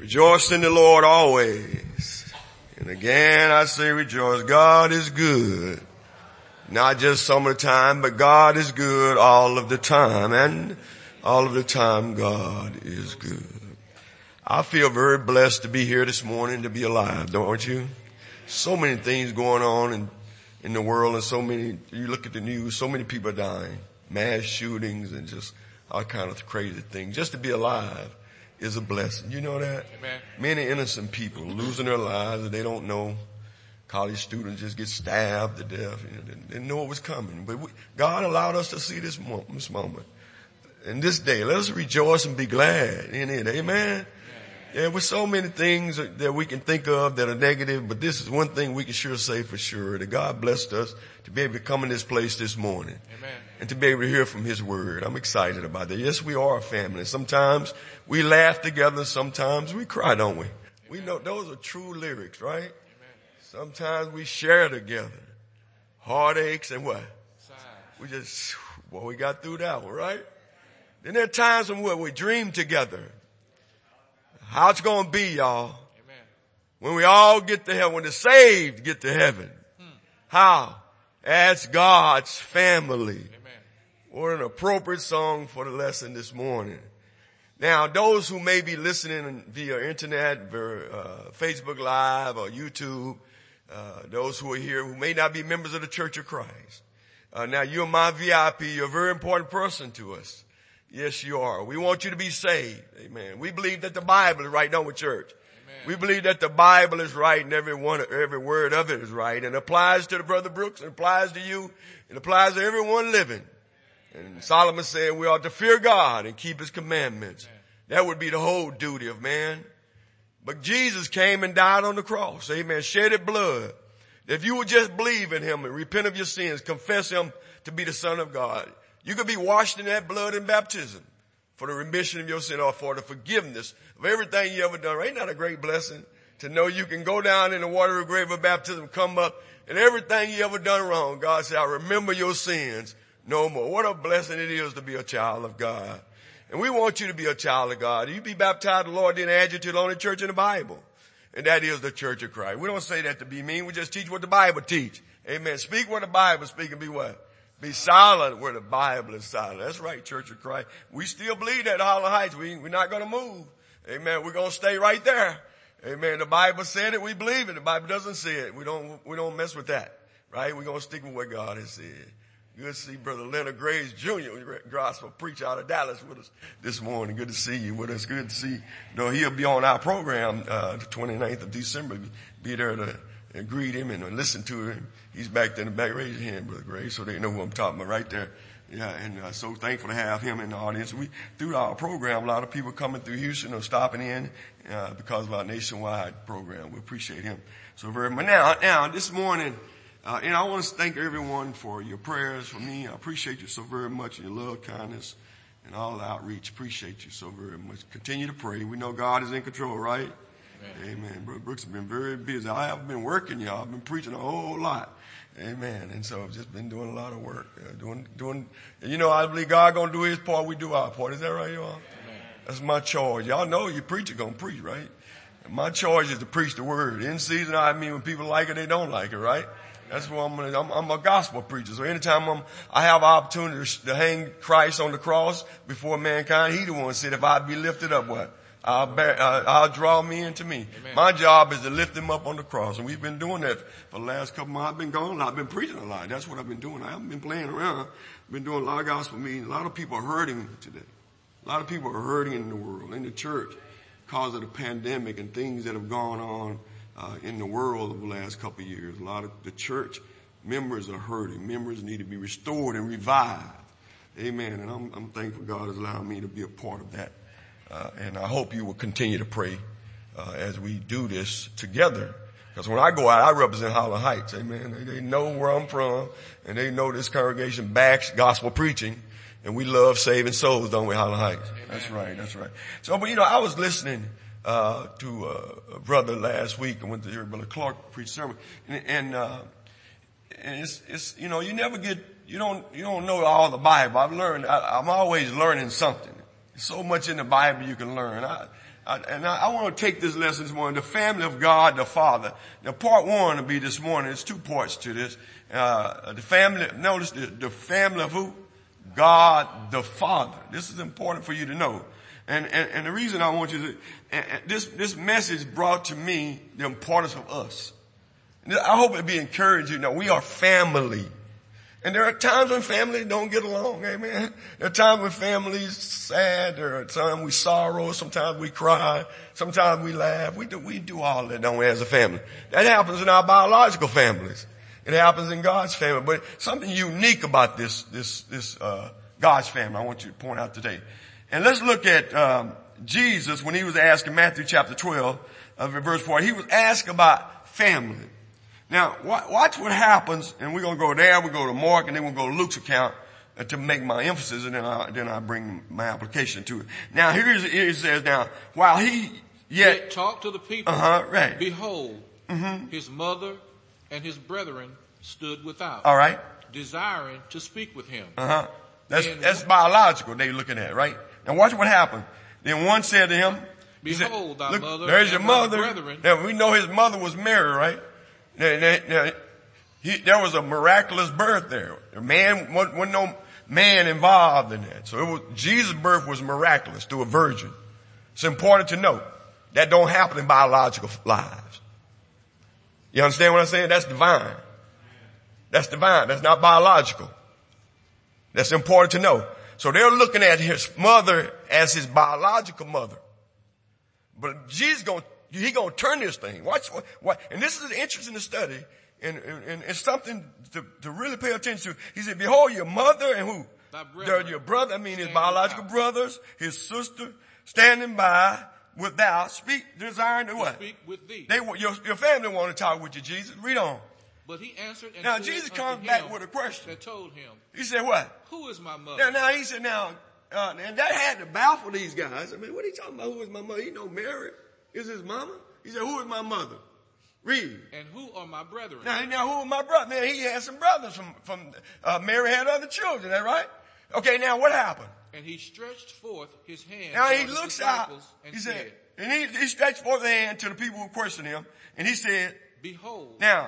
Rejoice in the Lord always. And again I say rejoice. God is good. Not just some of the time, but God is good all of the time. And all of the time God is good. I feel very blessed to be here this morning, to be alive, don't you? So many things going on in the world, and so many, you look at the news, so many people are dying. Mass shootings and just all kind of crazy things. Just to be alive is a blessing. You know that? Amen. Many innocent people losing their lives and they don't know. College students just get stabbed to death. They didn't know it was coming. But God allowed us to see this moment. And this day, let us rejoice and be glad in it. Amen. Yeah, with so many things that we can think of that are negative, but this is one thing we can sure say for sure, that God blessed us to be able to come in this place this morning. Amen. And to be able to hear from His Word. I'm excited about that. Yes, we are a family. Sometimes we laugh together, sometimes we cry, don't we? We know those are true lyrics, right? Amen. Sometimes we share together. Heartaches and what? Sighs. We got through that one, right? Then there are times when we dream together. How it's going to be, y'all. Amen. When we all get to heaven, when the saved get to heaven. How? As God's family. Amen. What an appropriate song for the lesson this morning. Now, those who may be listening via internet, via Facebook Live or YouTube, those who are here who may not be members of the Church of Christ. Now, you're my VIP. You're a very important person to us. Yes, you are. We want you to be saved. Amen. We believe that the Bible is right, don't we, church? Amen. We believe that the Bible is right and every word of it is right. And it applies to the Brother Brooks, it applies to you, it applies to everyone living. And Solomon said we ought to fear God and keep His commandments. Amen. That would be the whole duty of man. But Jesus came and died on the cross. Amen. Shedded blood. If you would just believe in Him and repent of your sins, confess Him to be the Son of God, you could be washed in that blood in baptism for the remission of your sin or for the forgiveness of everything you ever done. Ain't that a great blessing to know you can go down in the watery grave of baptism, come up, and everything you ever done wrong, God said, I remember your sins no more. What a blessing it is to be a child of God. And we want you to be a child of God. You be baptized, the Lord didn't add you to the only church in the Bible. And that is the Church of Christ. We don't say that to be mean. We just teach what the Bible teach. Amen. Speak what the Bible speaks and be what? Be silent where the Bible is silent. That's right, Church of Christ. We still believe that Holland Heights. We're not going to move. Amen. We're going to stay right there. Amen. The Bible said it. We believe it. The Bible doesn't say it. We don't mess with that. Right? We're going to stick with what God has said. Good to see Brother Leonard Graves Jr., gospel preacher out of Dallas with us this morning. Good to see you with us. Good to see. He'll be on our program, the 29th of December. Be there to greet him and listen to him. He's back there in the back. Raise your hand, Brother Graves, so they know who I'm talking about right there. Yeah, and so thankful to have him in the audience. Through our program, a lot of people coming through Houston or stopping in because of our nationwide program. We appreciate him so very much. Now, this morning, I want to thank everyone for your prayers for me. I appreciate you so very much, and your love, kindness, and all the outreach. Appreciate you so very much. Continue to pray. We know God is in control, right? Amen. Brother Brooks has been very busy. I have been working, y'all. I've been preaching a whole lot. Amen. And so I've just been doing a lot of work. I believe God gonna do His part. We do our part. Is that right, y'all? Amen. That's my charge. Y'all know your preacher gonna preach, right? And my charge is to preach the word. In season, I mean, when people like it, they don't like it, right? That's what I'm a gospel preacher. So anytime I have an opportunity to hang Christ on the cross before mankind, He the one said, if I be lifted up, what? I'll draw me into me. Amen. My job is to lift Him up on the cross. And we've been doing that for the last couple months. I've been gone. I've been preaching a lot. That's what I've been doing. I haven't been playing around. I've been doing a lot of gospel meetings. A lot of people are hurting today. A lot of people are hurting in the world, in the church, because of the pandemic and things that have gone on in the world over the last couple of years. A lot of the church members are hurting. Members need to be restored and revived. Amen. And I'm thankful God has allowed me to be a part of that. And I hope you will continue to pray as we do this together. Because when I go out, I represent Holland Heights. Amen. They know where I'm from, and they know this congregation backs gospel preaching, and we love saving souls, don't we, Holland Heights? Amen. That's right. So, but I was listening to a brother last week. I went to hear Brother Clark preach sermon, and it's you don't know all the Bible. I'm always learning something. So much in the Bible you can learn. I want to take this lesson this morning, the family of God the Father. Now part one will be this morning. There's two parts to this. Notice the family of who? God the Father. This is important for you to know. And the reason I want you to, this message brought to me the importance of us. I hope it be encouraging. Now we are family. And there are times when families don't get along, amen. There are times when families sad, there are times we sorrow, sometimes we cry, sometimes we laugh. We do all that, don't we, as a family. That happens in our biological families. It happens in God's family. But something unique about this God's family I want you to point out today. And let's look at Jesus when he was asked in Matthew chapter 12, verse 4. He was asked about family. Now, watch what happens, and we're going to go there, we go to Mark, and then we'll go to Luke's account to make my emphasis, and then I bring my application to it. Now, here it says, now, while he yet talked to the people, right. Behold, his mother and his brethren stood without. All right. Desiring to speak with him. That's biological they're looking at, right? Now watch what happened. Then one said to him, Behold, thy mother there's your and mother. thy brethren. Now we know his mother was Mary, right? There was a miraculous birth there. Wasn't no man involved in that. So Jesus' birth was miraculous through a virgin. It's important to note that don't happen in biological lives. You understand what I'm saying? That's divine. That's divine. That's not biological. That's important to know. So they're looking at his mother as his biological mother. But Jesus he gonna turn this thing. Watch what, and this is interesting to study, and it's something to really pay attention to. He said, behold your mother and who? Your brother, his biological brothers, his sister, standing by without, desiring to what? Speak with thee. Your family want to talk with you, Jesus. Read on. But he answered and now said Jesus unto comes him back with a question. that told him, he said what? Who is my mother? Now he said and that had to baffle these guys. What are you talking about? Who is my mother? You know Mary is his mama. He said, who is my mother? Read. And who are my brethren? Now who are my brothers? Now he had some brothers from Mary had other children, is that right? Okay, now what happened? And he stretched forth his hand. Now he looks out. And he said, and he stretched forth his hand to the people who questioned him, and he said, behold. Now,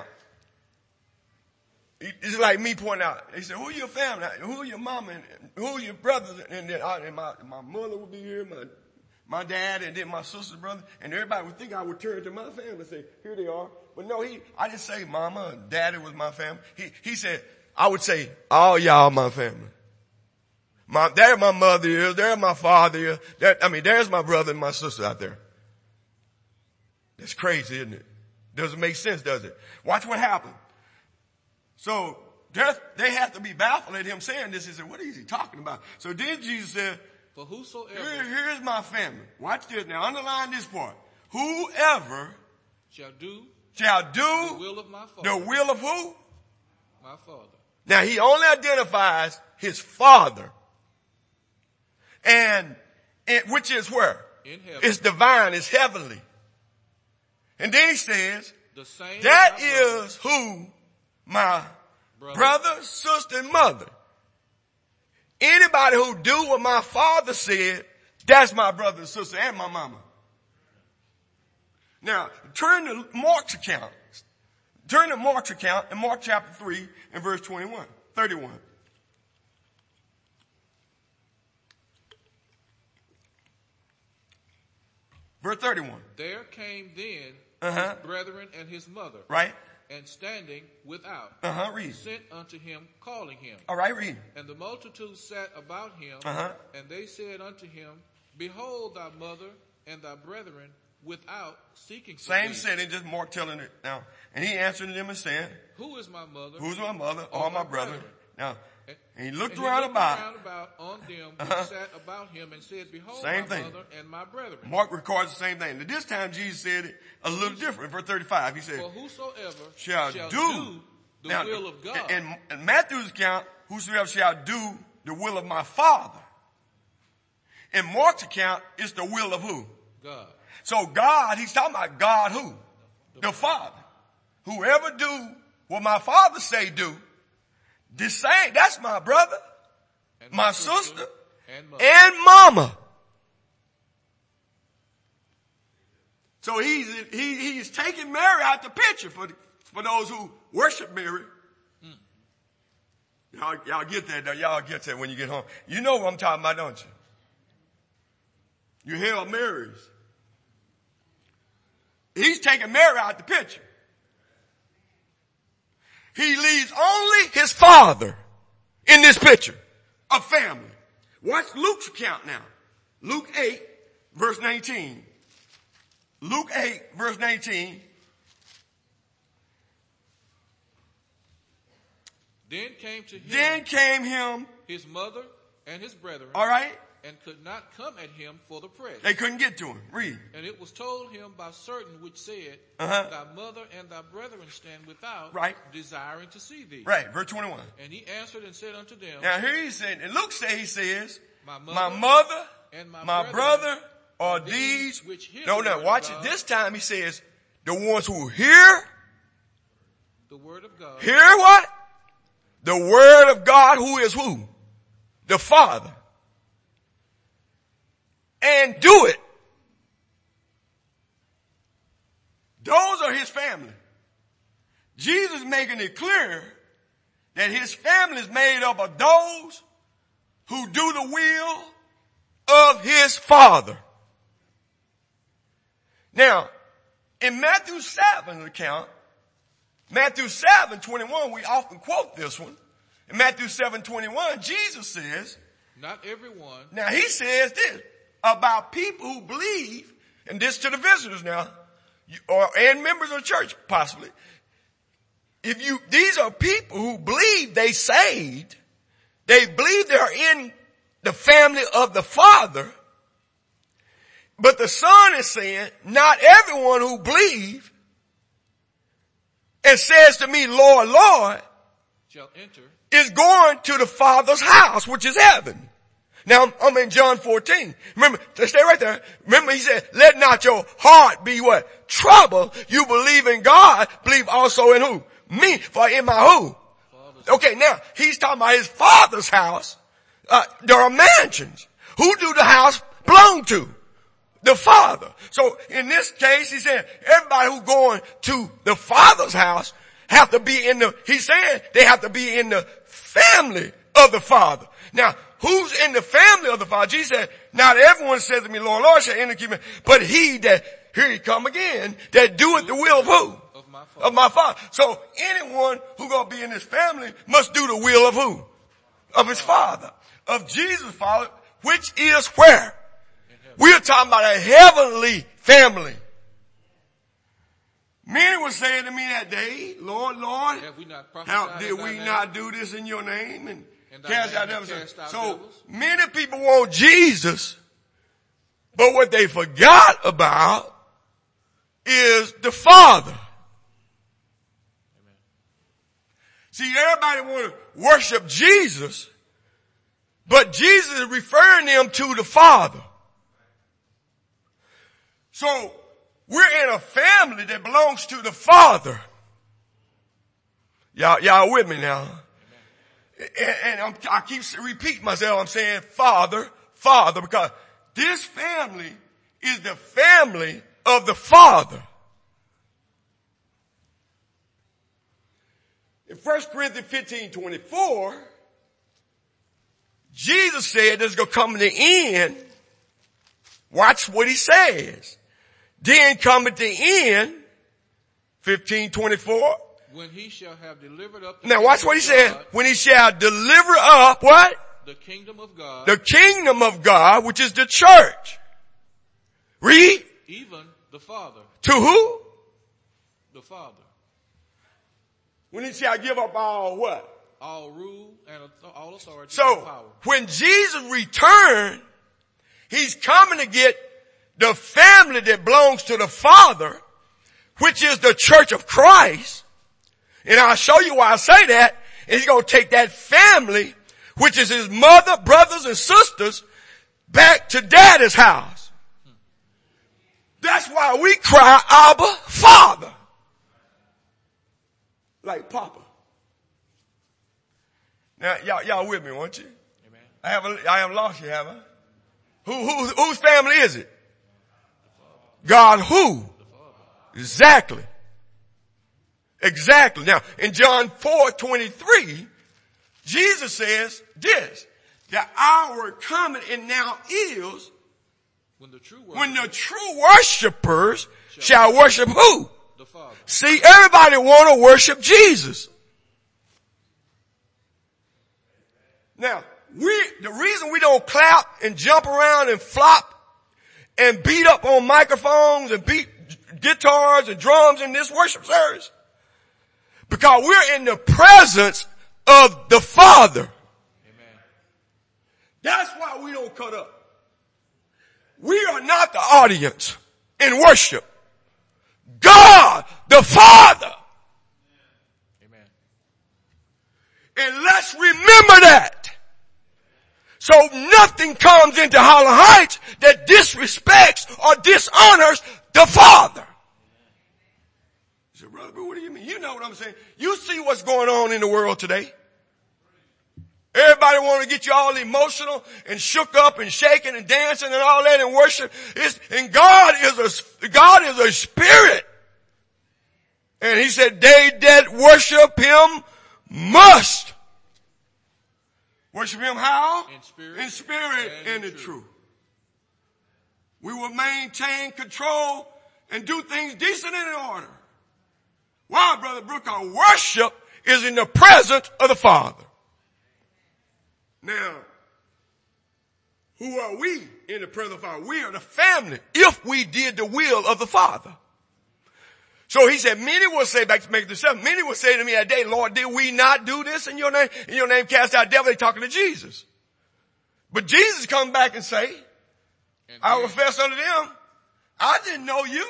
it's like me pointing out. He said, who are your family? Who are your mama? And who are your brothers? And then my mother would be here, my dad, and then my sister's brother. And everybody would think I would turn to my family and say, here they are. But no, I didn't say mama and daddy was my family. He said, I would say, all y'all my family. There my mother is, there my father is. There's my brother and my sister out there. That's crazy, isn't it? Doesn't make sense, does it? Watch what happened. So they have to be baffled at him saying this. He said, what is he talking about? So then Jesus said, for whosoever. Here's my family. Watch this. Now underline this part. Whoever shall do the will of my Father. The will of who? My Father. Now he only identifies his Father. And which is where? In heaven. It's divine. It's heavenly. And then he says, the same that is who my brother, sister, and mother. Anybody who do what my Father said, that's my brother and sister and my mama. Now, turn to Mark's account. Turn to Mark's account in Mark chapter 3 and verse 31. Verse 31. There came then his brethren and his mother. Right. And standing without, read. Sent unto him, calling him. All right, read. And the multitude sat about him, and they said unto him, behold thy mother and thy brethren without, seeking for Same thee. setting, just Mark telling it now. And he answered them and said, who is my mother? Who's my mother? All my brethren. Now, and he looked around about on them who sat about him and said, behold, same my thing. mother and my brethren. Mark records the same thing. But this time Jesus said it a little different. Verse 35, he said, for whosoever shall do the will of God. In Matthew's account, whosoever shall do the will of my Father. In Mark's account, it's the will of who? God. So God, he's talking about God who? The Father. Whoever do what my Father say do, the same, that's my brother, my sister, and mama. So he's taking Mary out the picture for those who worship Mary. Y'all get that though. Y'all get that when you get home. You know what I'm talking about, don't you? You Hail Marys. He's taking Mary out the picture. He leaves only his father in this picture of family. Watch Luke's account now. Luke 8 verse 19. Luke 8 verse 19. Then came him his mother and his brethren. All right. And could not come at him for the press. They couldn't get to him. Read. And it was told him by certain which said, Thy mother and thy brethren stand without, right, desiring to see thee. Right, verse 21. And he answered and said unto them. Now here he said, and Luke says, My mother and my brother are these which hear. No, watch it. This time he says, the ones who hear the word of God. Hear what? The word of God, who is who? The Father. And do it. Those are his family. Jesus making it clear that his family is made up of those who do the will of his Father. Now, in Matthew 7 account, Matthew 7:21, we often quote this one. In Matthew 7:21, Jesus says, not everyone. Now he says this about people who believe, and this to the visitors now, and members of the church possibly. These are people who believe they saved, they believe they're in the family of the Father, but the Son is saying, not everyone who believes and says to me, Lord, Lord, shall enter, is going to the Father's house, which is heaven. Now, I'm in John 14. Remember, stay right there. Remember, he said, let not your heart be what? Trouble. You believe in God, believe also in who? Me. For in my who? Okay, now, he's talking about his Father's house. There are mansions. Who do the house belong to? The Father. So, in this case, he said, everybody who going to the Father's house have to be he's saying they have to be in the family of the Father. Now, who's in the family of the Father? Jesus said, not everyone says to me, Lord, Lord, shall enter the kingdom, but he that, here he come again, that doeth the will of who? Of my Father. So anyone who gonna be in his family must do the will of who? Of his Father. Of Jesus' Father, which is where? We're talking about a heavenly family. Many were saying to me that day, Lord, Lord, how did we not do this in your name? And cast out devils. So many people want Jesus, but what they forgot about is the Father. Amen. See, everybody want to worship Jesus, but Jesus is referring them to the Father. So we're in a family that belongs to the Father. Y'all with me now? And I keep repeating myself. I'm saying Father, Father, because this family is the family of the Father. In 1 Corinthians 15:24, Jesus said there's going to come the end. Watch what he says. Then come at the end, 15:24. When he shall have delivered up the now watch what he said. When he shall deliver up what? The kingdom of God. The kingdom of God, which is the church. Read. Even the Father. To who? The Father. When he shall give up all what? All rule and all authority so, and power. When Jesus returned, he's coming to get the family that belongs to the Father, which is the church of Christ. And I'll show you why I say that. And he's going to take that family, which is his mother, brothers, and sisters, back to Daddy's house. That's why we cry, Abba, Father. Like Papa. Now, y'all with me, won't you? Amen. I haven't lost you, have I? Whose family is it? God who? Exactly. Exactly. Now, in John 4:23, Jesus says this, the hour coming and now is when the true worshipers shall worship who? The Father. See, everybody want to worship Jesus. Now, the reason we don't clap and jump around and flop and beat up on microphones and beat guitars and drums in this worship service, because we're in the presence of the Father. Amen. That's why we don't cut up. We are not the audience in worship. God, the Father. Amen. And let's remember that. So nothing comes into Holland Heights that disrespects or dishonors the Father. You say, brother, what do you mean? You know what I'm saying. You see what's going on in the world today. Everybody want to get you all emotional and shook up and shaking and dancing and all that and worship. And God is a spirit. And he said, they that worship him must worship him how? In spirit and in truth. We will maintain control and do things decent and in order. Why, Brother Brooke? Our worship is in the presence of the Father. Now, who are we in the presence of the Father? We are the family if we did the will of the Father. So he said, many will say, back to Matthew 7, many will say to me that day, Lord, did we not do this in your name? In your name cast out devils. They're talking to Jesus. But Jesus come back and say, I will confess unto them, I didn't know you.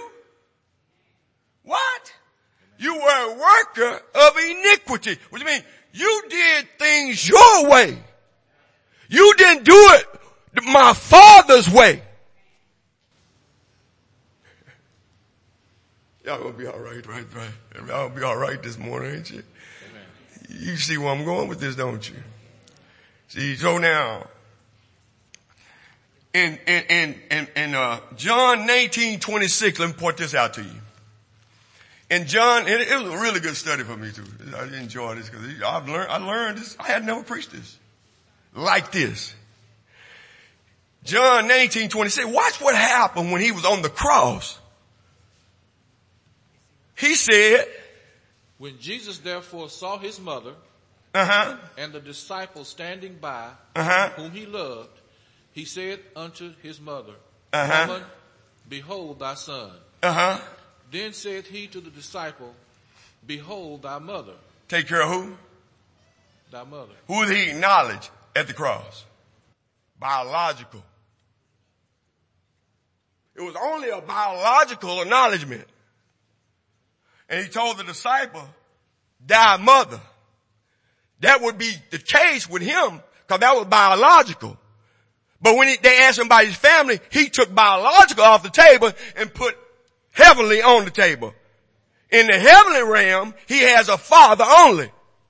What? You were a worker of iniquity. What do you mean? You did things your way. You didn't do it my Father's way. Y'all gonna be all right, right? Y'all gonna be all right this morning, ain't you? Amen. You see where I'm going with this, don't you? See, so now, in John 19:26, let me point this out to you. In John, and it was a really good study for me too. I enjoyed this because I learned this. I had never preached this like this. John 19:26. Watch what happened when he was on the cross. He said, when Jesus therefore saw his mother and the disciples standing by whom he loved, he said unto his mother, Woman, behold thy son. Then said he to the disciple, behold thy mother. Take care of who? Thy mother. Who did he acknowledge at the cross? Biological. It was only a biological acknowledgement. And he told the disciple, thy mother. That would be the case with him because that was biological. But when they asked him about his family, he took biological off the table and put heavenly on the table. In the heavenly realm, he has a father only.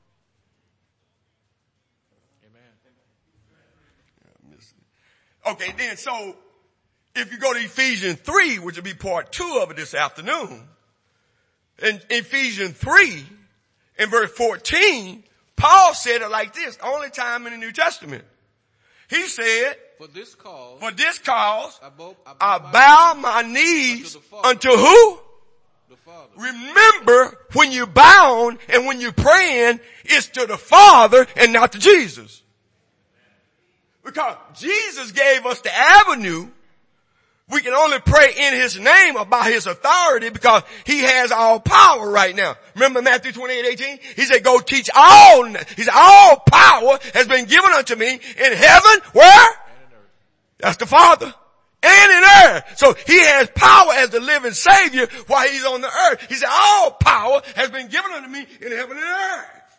Amen. Okay, then so if you go to Ephesians 3, which will be part 2 of it this afternoon, in Ephesians 3, in verse 14, Paul said it like this, only time in the New Testament. He said, For this cause, I bow my knees unto who? The Father. Remember, when you're bound and when you're praying, it's to the Father and not to Jesus. Because Jesus gave us the avenue. We can only pray in his name about his authority because he has all power right now. Remember Matthew 28:18? He said, go teach all. He said, all power has been given unto me in heaven, where? That's the Father. And in earth. So he has power as the living Savior while he's on the earth. He said, all power has been given unto me in heaven and earth.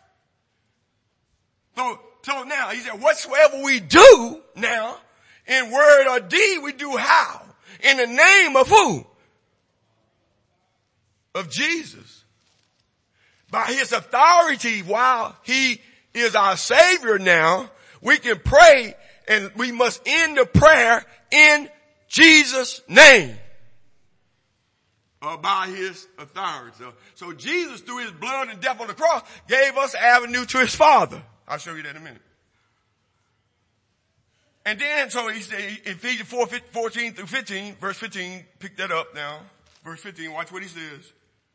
So now, he said, whatsoever we do now, in word or deed, we do how? In the name of who? Of Jesus. By his authority, while he is our Savior now, we can pray and we must end the prayer in Jesus' name. by his authority. So Jesus, through his blood and death on the cross, gave us an avenue to his Father. I'll show you that in a minute. And then, so he said, Ephesians 4:14 through 15, verse 15, pick that up now. Verse 15, watch what he says.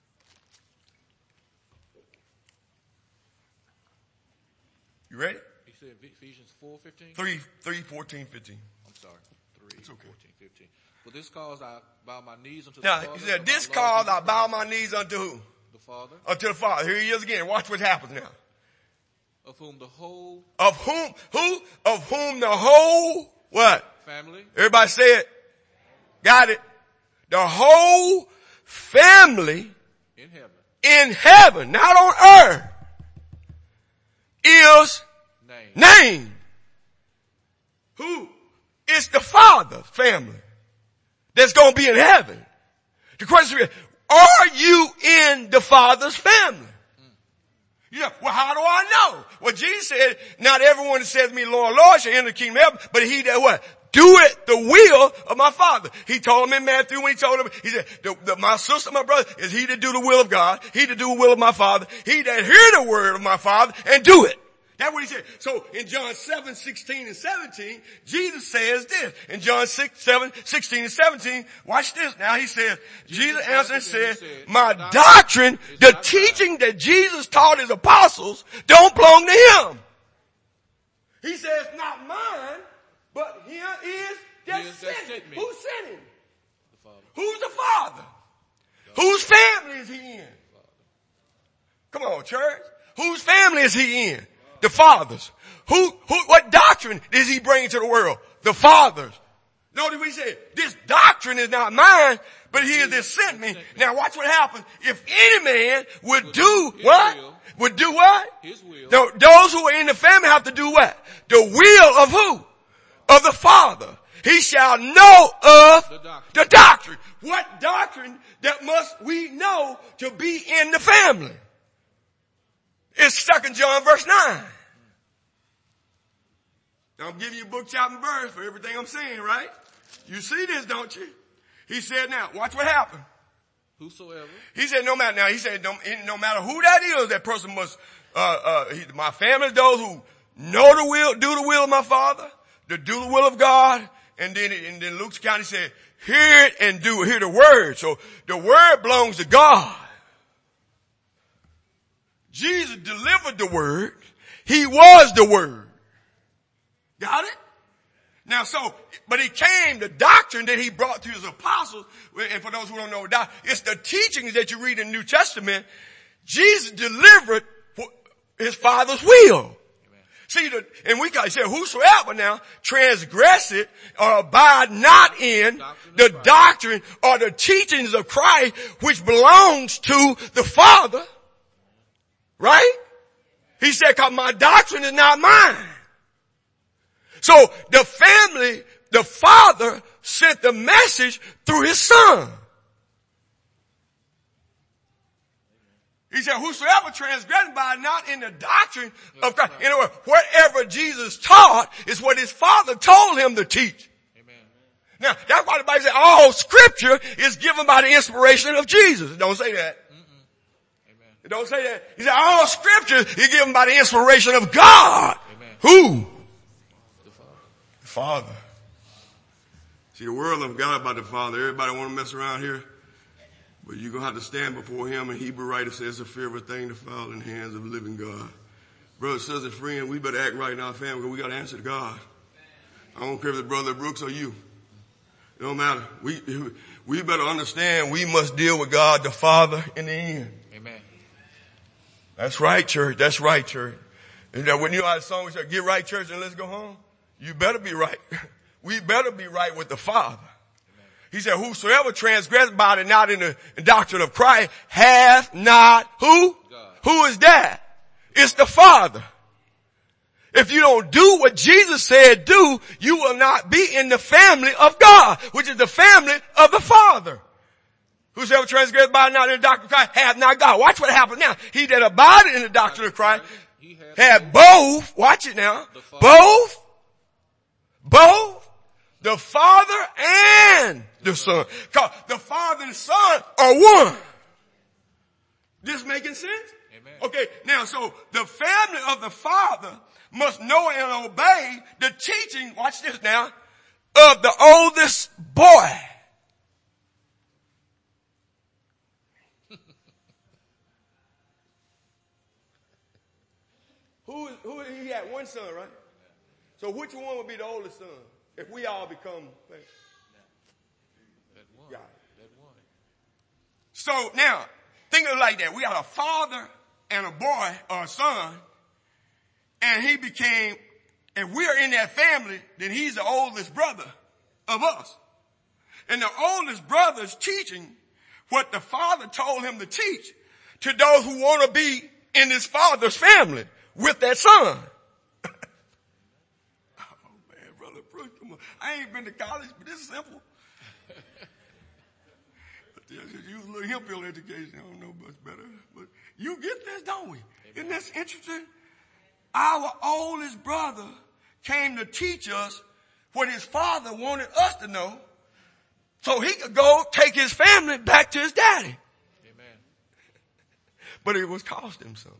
You ready? He said Ephesians 4:15? 3:14, 15. I'm sorry. 3:14, okay. 15. For this cause I bow my knees unto now, the Father. He said, this cause I bow my knees unto who? The Father. Unto the Father. Here he is again. Watch what happens now. Of whom the whole. Of whom? Who? Of whom the whole what? Family. Everybody say it. Got it. The whole family in heaven, not on earth, is named. Who? It's the Father's family that's going to be in heaven. The question is, are you in the Father's family? Yeah, well, how do I know? Well, Jesus said, not everyone that says to me, Lord, Lord, shall enter the kingdom of heaven, but he that what? Do it the will of my Father. He told him in Matthew when he told him, he said, my sister, my brother, is he that do the will of God, he that do the will of my Father, he that hear the word of my Father and do it. That's what he said. So in John 7:16 and 17, Jesus says this. In John 7:16 and 17, watch this. Now he says, Jesus answered and said, my doctrine, the teaching that Jesus taught his apostles, don't belong to him. He says, not mine, but here is that sent me. Who sent him? The Father. Who's the Father? Whose family is he in? Come on, church. Whose family is he in? The Father's. What doctrine does he bring to the world? The Father's. Notice what he said. This doctrine is not mine, but he that sent me. Now watch what happens. If any man would do what? Would do what? His will. Those who are in the family have to do what? The will of who? Of the Father. He shall know of the doctrine. What doctrine that must we know to be in the family? It's 2 John verse 9. Now I'm giving you book, chapter, and verse for everything I'm saying, right? You see this, don't you? He said, now, watch what happened. Whosoever. He said, no matter who that is, that person must, my family, those who know the will, do the will of my Father, to do the will of God. And then Luke's County said, hear it and do it. Hear the word. So the word belongs to God. Jesus delivered the word. He was the word. Got it? Now but he came, the doctrine that he brought to his apostles, and for those who don't know, it's the teachings that you read in the New Testament. Jesus delivered his Father's will. Amen. See, and we got to say, whosoever now transgress it or abide not in the doctrine or the teachings of Christ, which belongs to the Father. Right? He said, cause my doctrine is not mine. So the family, the Father sent the message through his Son. He said, whosoever transgressed by not in the doctrine of Christ. In other words, whatever Jesus taught is what his Father told him to teach. Amen. Now, that's why the Bible says all scripture is given by the inspiration of Jesus. It don't say that. It don't say that. He said all scripture is given by the inspiration of God. Amen. Who? The Father. The Father. See, the world of God about the Father. Everybody want to mess around here. But you're going to have to stand before him. And Hebrew writer says the fear of a thing to fall in the hands of the living God. Brothers, sisters, and friends, we better act right in our family because we got to answer to God. I don't care if it's Brother Brooks or you. It don't matter. We better understand we must deal with God the Father in the end. Amen. That's right, church. That's right, church. And when you had a song, we said, get right, church, and let's go home. You better be right. We better be right with the Father. Amen. He said, whosoever transgressed by it not in the doctrine of Christ hath not who? God. Who is that? It's the Father. If you don't do what Jesus said do, you will not be in the family of God, which is the family of the Father. Whosoever transgressed by not in the doctrine of Christ hath not God. Watch what happens now. He that abideth in the doctrine of Christ had both. Watch it now. Both The Father and the Son. Because the Father and the Son are one. This making sense? Amen. Okay, now so the family of the Father must know and obey the teaching, watch this now, of the oldest boy. Who he had one son, right? So which one would be the oldest son if we all become family? That one. Got it. That one. So now, think of it like that. We got a father and a boy or a son, and he became, if we're in that family, then he's the oldest brother of us. And the oldest brother is teaching what the father told him to teach to those who want to be in his father's family with that son. Oh man, Brother Brooks, come on. I ain't been to college, but this is simple. You a little hillbilly education, I don't know much better. But you get this, don't we? Isn't this interesting? Our oldest brother came to teach us what his father wanted us to know so he could go take his family back to his daddy. Amen. But it was cost him something.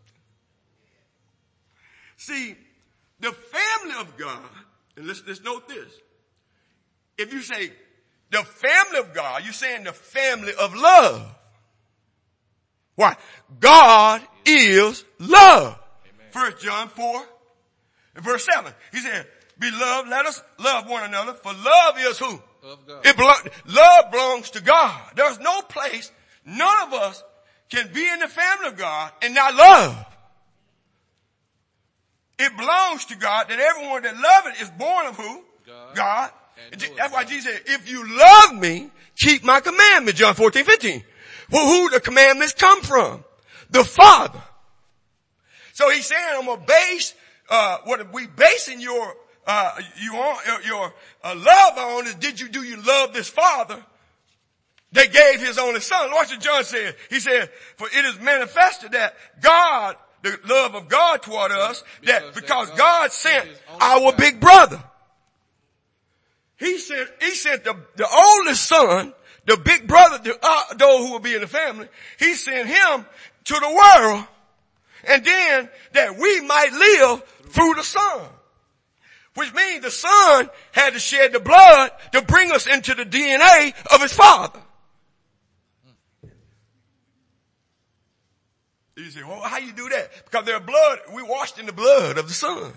See, the family of God, and let's note this. If you say the family of God, you're saying the family of love. Why? God is love. 1 John 4 and verse 7. He said, beloved, let us love one another, for love is who? Of God. Love belongs to God. There's no place, none of us can be in the family of God and not love. It belongs to God that everyone that loves it is born of who? God. That's why Jesus said, if you love me, keep my commandments, John 14:15. Well, who the commandments come from? The Father. So he's saying, I'm going to base, what we basing your love on is, do you love this Father that gave his only son? Watch what John said. He said, for it is manifested that God, the love of God toward us, because God sent our big brother. He sent the oldest son, the big brother, those who will be in the family. He sent him to the world, and then that we might live through the son. Which means the son had to shed the blood to bring us into the DNA of his father. You say, well, how you do that? Because their blood, we washed in the blood of the son. Amen.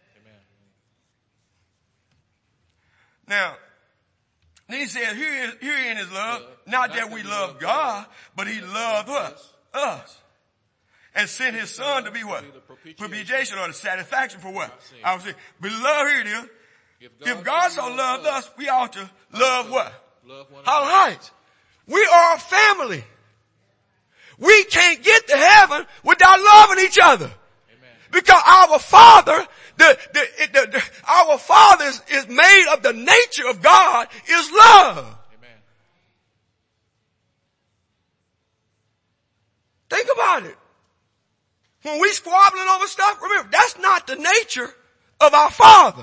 Now, then he said, herein is love, not that we love God, but he loved us. And sent his son to be what? Propitiation, or the satisfaction for what? I was saying, beloved, here it is. If God so loved us, we ought to love what? All right. We are a family. We can't get to heaven without loving each other. Amen. Because our Father, our Father is made of the nature of God is love. Amen. Think about it. When we squabbling over stuff, remember, that's not the nature of our Father.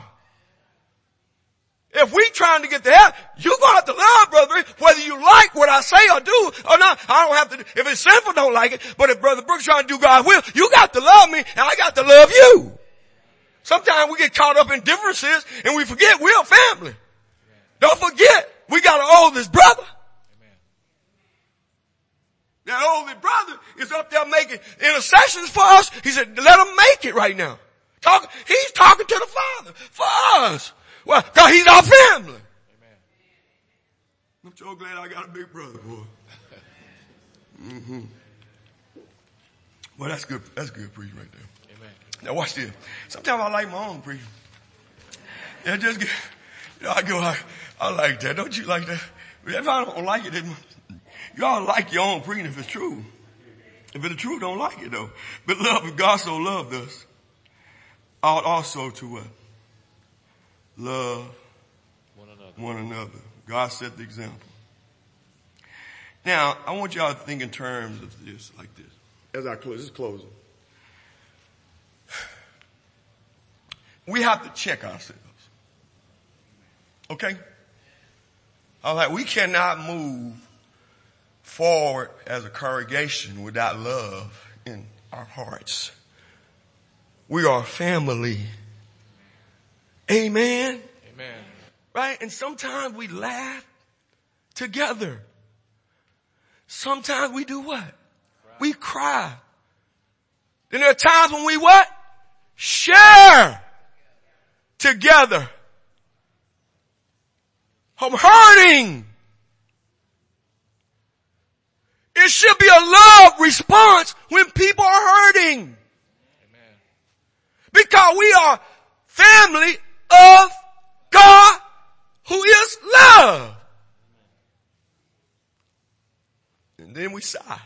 If we trying to get to heaven, you're going to have to love, brother, whether you like what I say or do or not. I don't have to, if it's sinful, don't like it. But if Brother Brooks trying to do God's will, you got to love me and I got to love you. Sometimes we get caught up in differences and we forget we're a family. Don't forget, we got an oldest brother. That oldest brother is up there making intercessions for us. He said, let him make it right now. He's talking to the Father for us. Well, cause he's our family. Amen. I'm so glad I got a big brother, boy. Mm-hmm. Well, that's good. That's good preaching right there. Amen. Now watch this. Sometimes I like my own preaching. Yeah, just get, I like that. Don't you like that? If I don't like it, then you ought to like your own preaching if it's true. If it's true, don't like it though. But love, if God so loved us, ought also to what? Love one another. God set the example. Now, I want y'all to think in terms of this, like this. As I close, this is closing. We have to check ourselves. Okay? I was like, we cannot move forward as a congregation without love in our hearts. We are family. Amen. Amen. Right? And sometimes we laugh together. Sometimes we do what? We cry. Then there are times when we what? Share together. I'm hurting. It should be a love response when people are hurting. Amen. Because we are family of God who is love. And then we sigh.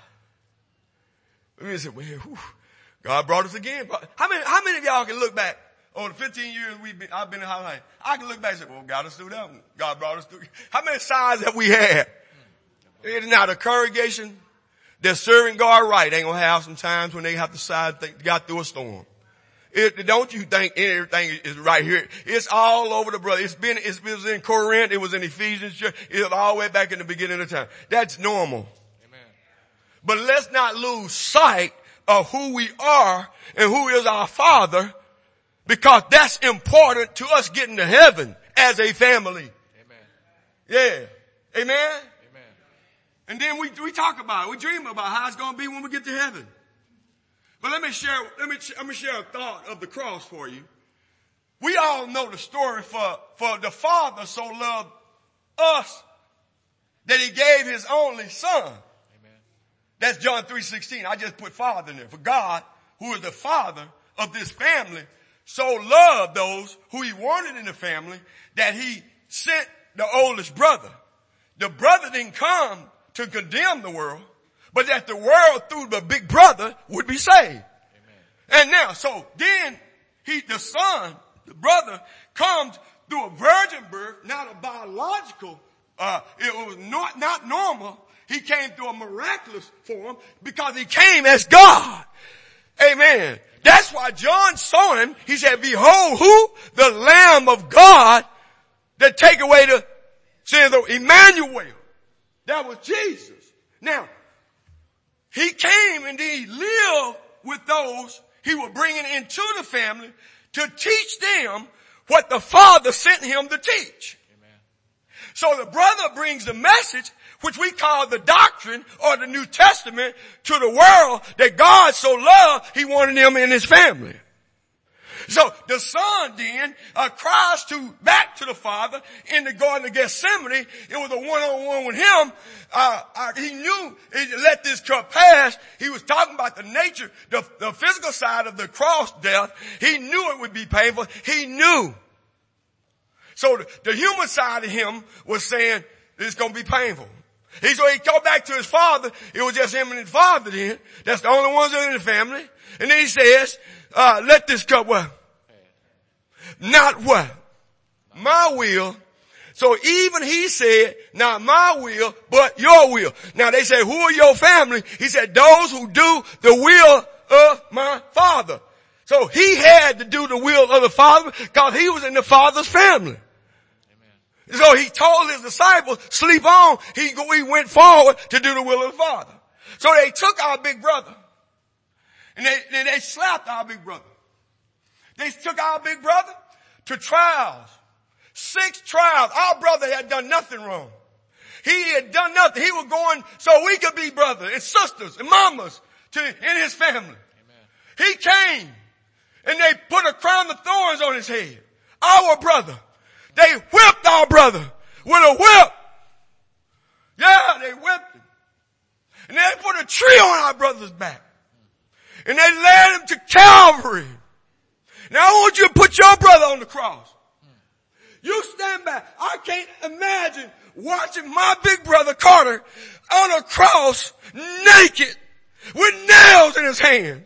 We say, well, whew, God brought us again. How many of y'all can look back over the 15 years I've been in High Life? I can look back and say, well, God us through that one. God brought us through. How many sighs have we had? It's not a congregation that's serving God right. Ain't gonna have some times when they have to sigh, think they got through a storm. Don't you think everything is right here? It's all over the brother. It was in Corinth. It was in Ephesians church. It was all the way back in the beginning of time. That's normal. Amen. But let's not lose sight of who we are and who is our Father, because that's important to us getting to heaven as a family. Amen. Yeah. Amen? Amen. And then we talk about it. We dream about how it's going to be when we get to heaven. But let me share a thought of the cross for you. We all know the story for the Father so loved us that he gave his only son. Amen. That's John 3:16. I just put Father in there. For God, who is the Father of this family, so loved those who he wanted in the family that he sent the oldest brother. The brother didn't come to condemn the world, but that the world through the big brother would be saved. Amen. And now, so then the son, the brother, comes through a virgin birth, not a biological, it was not normal. He came through a miraculous form because he came as God. Amen. That's why John saw him. He said, behold, who? The Lamb of God that take away the sins of Emmanuel. That was Jesus. Now, he came and he lived with those he was bringing into the family to teach them what the Father sent him to teach. Amen. So the brother brings the message, which we call the doctrine or the New Testament, to the world that God so loved, he wanted them in his family. So the son then cries back to the Father in the Garden of Gethsemane. It was a one-on-one with him. He knew he let this cup pass. He was talking about the nature, the physical side of the cross death. He knew it would be painful. He knew. So the human side of him was saying it's going to be painful. So he called back to his father. It was just him and his father then. That's the only ones in the family. And then he says, let this cup what? Not what? My will. So even he said, not my will, but your will. Now they say, who are your family? He said, those who do the will of my Father. So he had to do the will of the Father because he was in the Father's family. Amen. So he told his disciples, sleep on. He went forward to do the will of the Father. So they took our big brother and they slapped our big brother. They took our big brother to trials. 6 trials. Our brother had done nothing wrong. He had done nothing. He was going so we could be brothers and sisters and mamas in his family. Amen. He came and they put a crown of thorns on his head. Our brother. They whipped our brother with a whip. Yeah, they whipped him. And they put a tree on our brother's back. And they led him to Calvary. Now I want you to put your brother on the cross. You stand back. I can't imagine watching my big brother Carter on a cross naked with nails in his hands.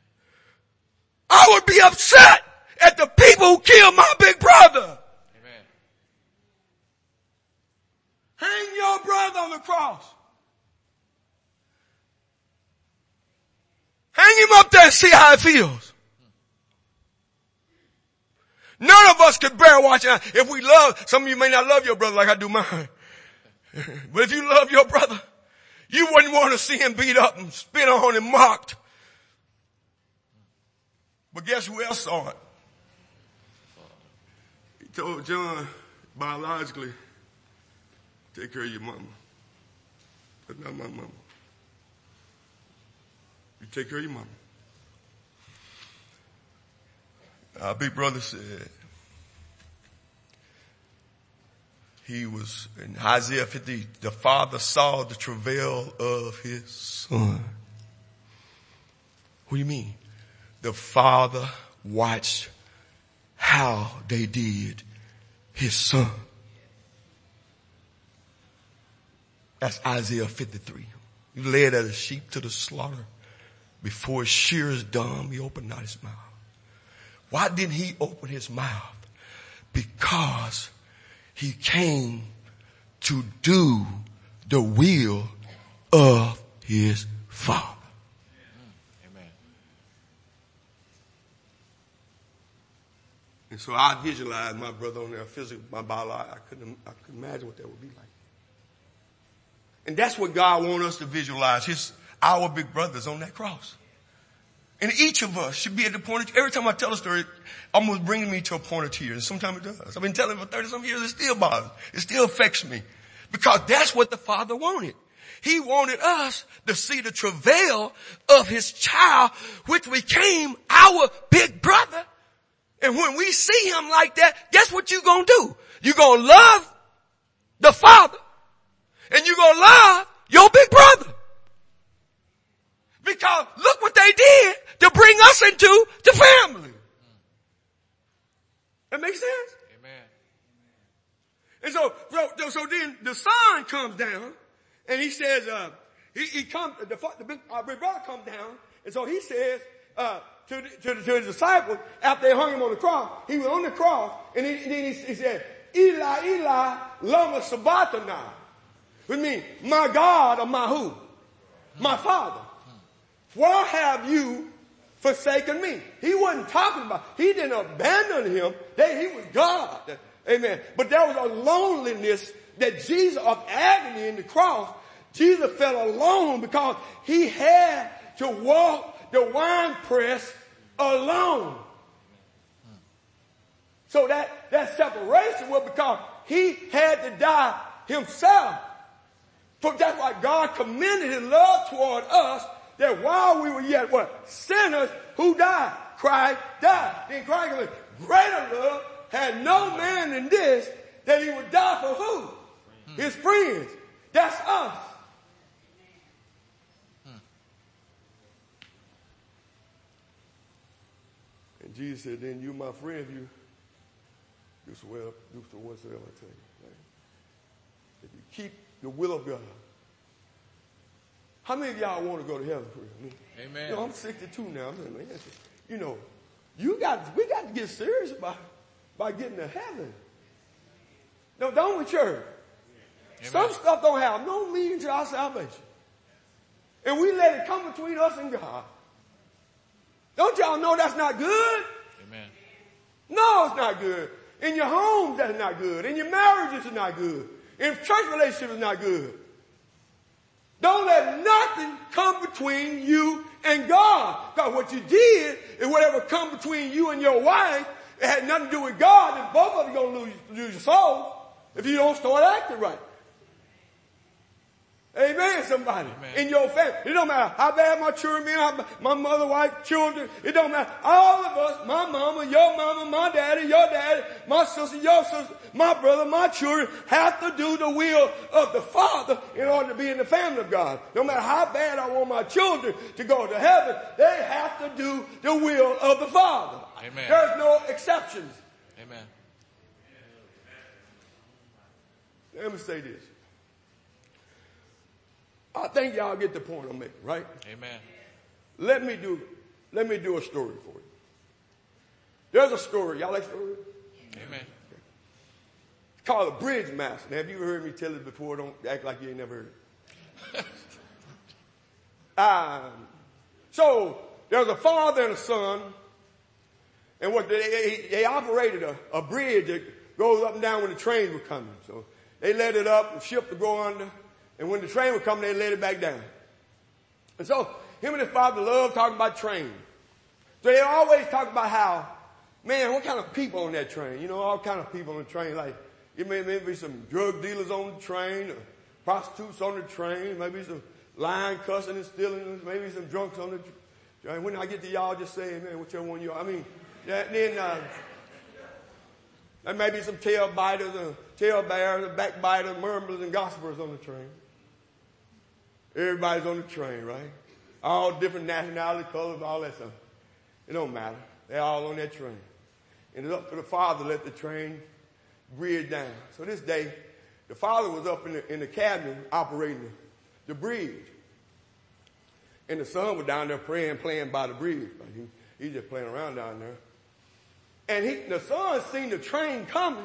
I would be upset at the people who killed my big brother. Amen. Hang your brother on the cross. Hang him up there and see how it feels. None of us could bear watching. If we love, some of you may not love your brother like I do mine. But if you love your brother, you wouldn't want to see him beat up and spit on and mocked. But guess who else saw it? He told John, biologically, take care of your mama. But not my mama. You take care of your mama. Our big brother said, he was in Isaiah 50, the father saw the travail of his son. What do you mean? The father watched how they did his son. That's Isaiah 53. He led as a sheep to the slaughter. Before his shear is dumb, he opened not his mouth. Why didn't he open his mouth? Because he came to do the will of his Father. Amen. And so I visualized my brother on there, physically, my biology. I couldn't imagine what that would be like. And that's what God wants us to visualize, our big brothers on that cross. And each of us should be at the point of, every time I tell a story, it almost brings me to a point of tears. And sometimes it does. I've been telling it for 30-some years. It still bothers. It still affects me. Because that's what the Father wanted. He wanted us to see the travail of his child, which became our big brother. And when we see him like that, guess what you're going to do? You're going to love the Father. And you're going to love your big brother. Because look what they did to bring us into the family. That makes sense? Amen. And so then the son comes down and he says, the big brother comes down. And so he says, to the disciples, after they hung him on the cross, he was on the cross and then he said, Eli, Eli, lama sabachthani. Which means, my God or my who? My Father. Why have you forsaken me? He wasn't talking about, he didn't abandon him. He was God. Amen. But there was a loneliness that Jesus, of agony in the cross, Jesus felt alone because he had to walk the wine press alone. So that separation was because he had to die himself. So that's why God commended his love toward us, that while we were yet what? Sinners, who died? Christ died. Then Christ was greater love had no man than this, that he would die for who? His friends. That's us. And Jesus said, then you, my friend, you do whatsoever I tell you. Right? If you keep the will of God. How many of y'all want to go to heaven for me? Amen. You know, I'm 62 now. You know, we got to get serious about getting to heaven. No, don't we, church? Amen. Some stuff don't have no meaning to our salvation. And we let it come between us and God. Don't y'all know that's not good? Amen. No, it's not good. In your homes, that's not good. In your marriages, it's not good. In church relationships, it's not good. Don't let nothing come between you and God. Because what you did is whatever come between you and your wife, it had nothing to do with God, and both of you are going to lose your soul if you don't start acting right. Amen, somebody. Amen. In your family. It don't matter how bad my children been, my mother, wife, children. It don't matter. All of us, my mama, my daddy, your daddy, my sister, your sister, my brother, my children, have to do the will of the Father in order to be in the family of God. No matter how bad I want my children to go to heaven, they have to do the will of the Father. Amen. There's no exceptions. Amen. Let me say this. I think y'all get the point I'm making, right? Amen. Let me do a story for you. There's a story. Y'all like stories? Amen. It's called A Bridge Master. Now, have you heard me tell it before? Don't act like you ain't never heard it. So there's a father and a son, And what they operated a bridge that goes up and down when the trains were coming. So they let it up, the ship to go under, and when the train would come, they let it back down. And so him and his father loved talking about trains. So they always talk about how, man, what kind of people on that train? You know, all kind of people on the train. Like, it may be some drug dealers on the train, or prostitutes on the train, maybe some lying, cussing, and stealing, maybe some drunks on the train. When I get to y'all, just say, man, whichever one you are. I mean, then there may be some tail biters, tail bearers, backbiters, murmurers, and gossipers on the train. Everybody's on the train, right? All different nationality, colors, all that stuff. It don't matter. They're all on that train. And it's up to the father to let the train bridge down. So this day, the father was up in the cabin operating the bridge. And the son was down there playing by the bridge. He's just playing around down there. And the son seen the train coming,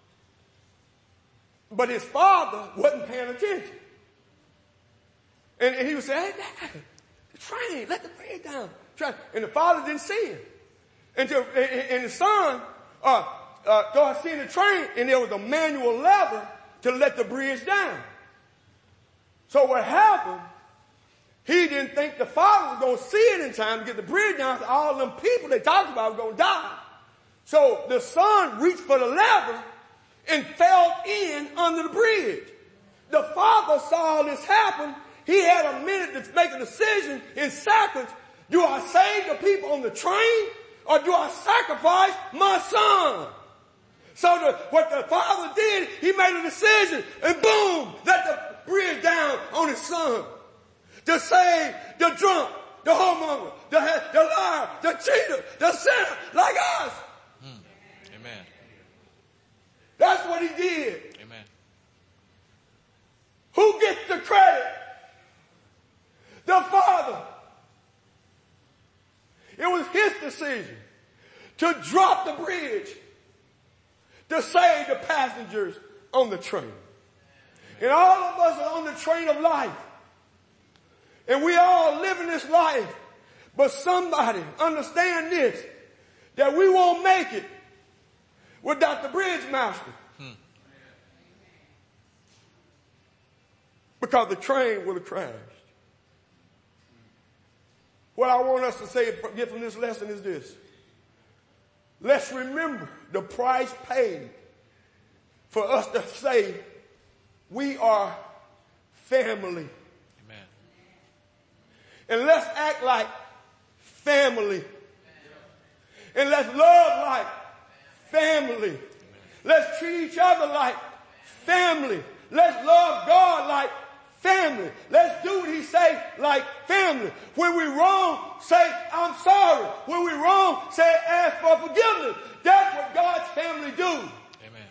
but his father wasn't paying attention. And he was saying, hey, Dad, the train, let the bridge down. And the father didn't see him. And the son started seeing the train, and there was a manual lever to let the bridge down. So what happened, he didn't think the father was going to see it in time to get the bridge down, so all them people they talked about were going to die. So the son reached for the lever and fell in under the bridge. The father saw all this happen. He had a minute to make a decision in seconds. Do I save the people on the train, or do I sacrifice my son? So what the father did, he made a decision, and boom, let the bridge down on his son. To save the drunk, the homeowner, the liar, the cheater, the sinner, like us. Amen. That's what he did. Amen. Who gets the credit? The father. It was his decision to drop the bridge to save the passengers on the train. And all of us are on the train of life. And we all living this life. But somebody understand this, that we won't make it without the bridge master. Because the train would have crashed. What I want us to get from this lesson is this. Let's remember the price paid for us to say we are family. Amen. And let's act like family. And let's love like family. Amen. Let's treat each other like family. Let's love God like family. Let's do what he say like family. When we wrong, say I'm sorry. When we wrong, say ask for forgiveness. That's what God's family do. Amen.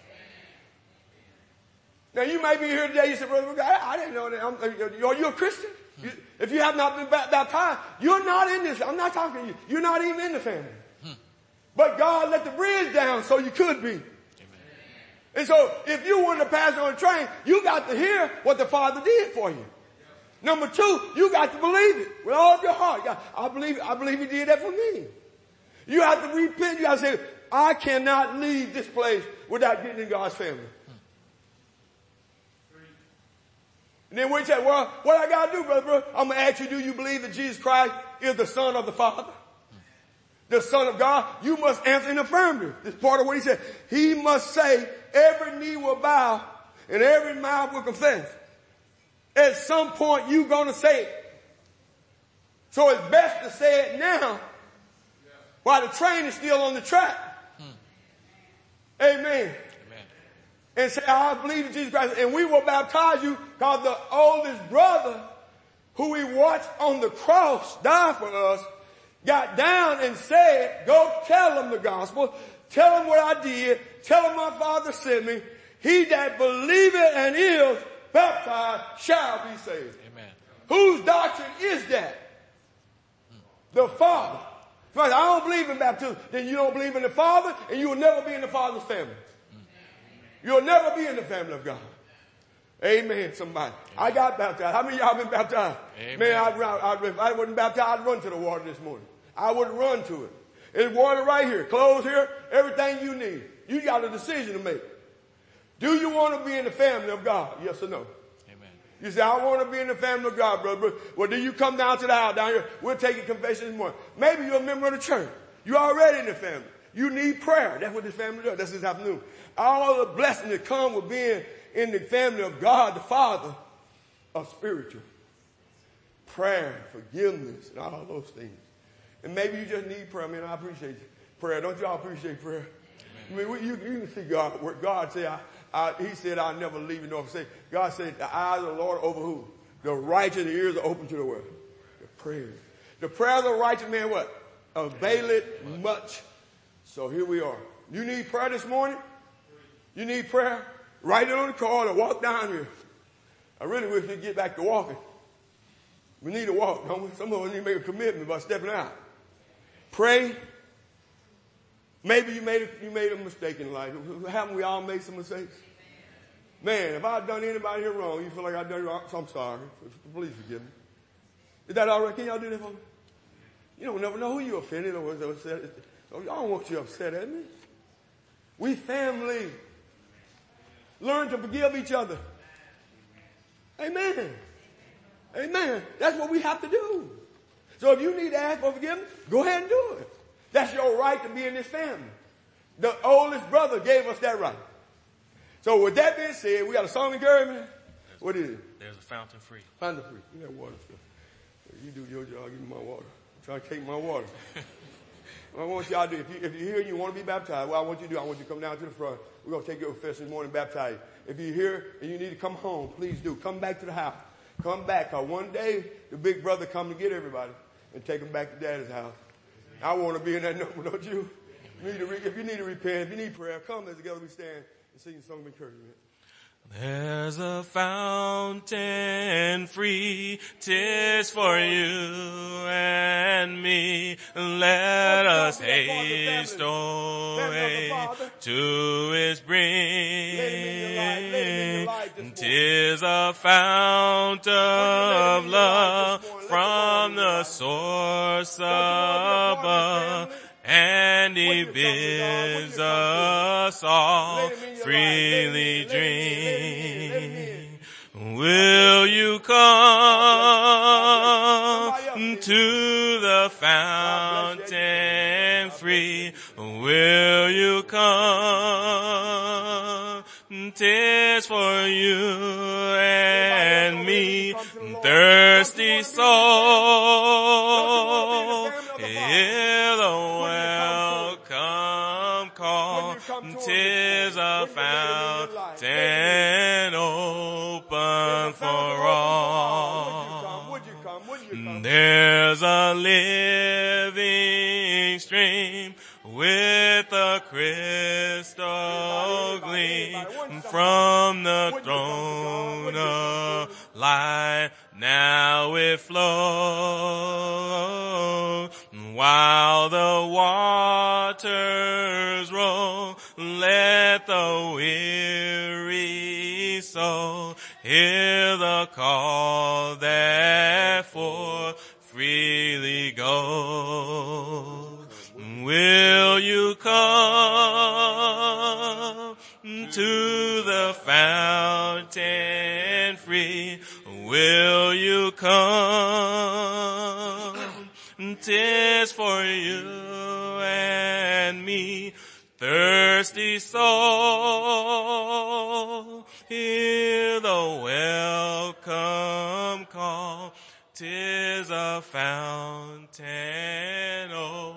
Now you may be here today, you say, Brother, I didn't know that. Are you a Christian? If you have not been baptized, you're not in this. I'm not talking to you. You're not even in the family. But God let the bridge down so you could be. And so if you wanted to pass on a train, you got to hear what the Father did for you. Number two, you got to believe it with all of your heart. I believe he did that for me. You have to repent. You have to say, I cannot leave this place without getting in God's family. And then we say, well, what I got to do, brother? I'm going to ask you, do you believe that Jesus Christ is the Son of the Father? The Son of God? You must answer in affirmative. This is part of what he said. He must say, every knee will bow and every mouth will confess. At some point you're going to say it. So it's best to say it now while the train is still on the track. Amen. Amen. And say, I believe in Jesus Christ. And we will baptize you because the oldest brother who we watched on the cross die for us got down and said, go tell them the gospel. Tell them what I did. Tell them my Father sent me. He that believeth and is baptized shall be saved. Amen. Whose doctrine is that? The Father. If I don't believe in baptism, then you don't believe in the Father, and you will never be in the Father's family. You'll never be in the family of God. Amen, somebody. Amen. I got baptized. How many of y'all been baptized? Amen. Man, if I wasn't baptized, I'd run to the water this morning. I would run to it. It's water right here, clothes here, everything you need. You got a decision to make. Do you want to be in the family of God? Yes or no? Amen. You say, I want to be in the family of God, brother. Well, do you come down to the house down here? We'll take your confession this morning. Maybe you're a member of the church. You're already in the family. You need prayer. That's what this family does. That's this afternoon. All the blessings that come with being in the family of God, the Father, are spiritual. Prayer, forgiveness, and all those things. And maybe you just need prayer. I appreciate prayer. Don't y'all appreciate prayer? You can see God. Where God said, He said, I'll never leave you nor forsake. God said, the eyes of the Lord over who? The righteous ears are open to the word. The prayers. The prayers of the righteous man what? Availeth much. So here we are. You need prayer this morning? You need prayer? Write it on the card or walk down here. I really wish we'd get back to walking. We need to walk, don't we? Some of us need to make a commitment by stepping out. Pray. Maybe you made a mistake in life. Haven't we all made some mistakes? Man, if I've done anybody here wrong, you feel like I've done it wrong, so I'm sorry. Please forgive me. Is that all right? Can y'all do that for me? You don't never know who you offended or was upset. I don't want you upset at me. We family. Learn to forgive each other. Amen. Amen. That's what we have to do. So if you need to ask for forgiveness, go ahead and do it. That's your right to be in this family. The oldest brother gave us that right. So with that being said, we got a song of encouragement. What is it? There's a fountain free. Fountain free. Give me that water. You do your job. Give me my water. I'm trying to take my water. I want y'all to do, if you're here and you want to be baptized, what I want you to do, I want you to come down to the front. We're going to take your confession this morning and baptize you. If you're here and you need to come home, please do. Come back to the house. Come back. Because one day, the big brother come to get everybody and take them back to daddy's house. I want to be in that number, don't you? If you need to repent, if you need prayer, come as together we stand and sing a song of encouragement. There's a fountain free, 'tis for you and me. Let us haste away to its brink. 'Tis a fount of love from the source above. And He bids us all freely drink. Will you come to the fountain free? Will you come? 'Tis for you and me, thirsty soul. Hear the welcome call. 'Tis a fountain open for all. There's a living stream with a crystal gleam from the throne of light. Now it flows while the waters roll. Let the weary soul hear the call that forth freely goes. Will you come to the fountain free? Will you come? 'Tis for you and me, thirsty soul. Hear the welcome call. 'Tis a fountain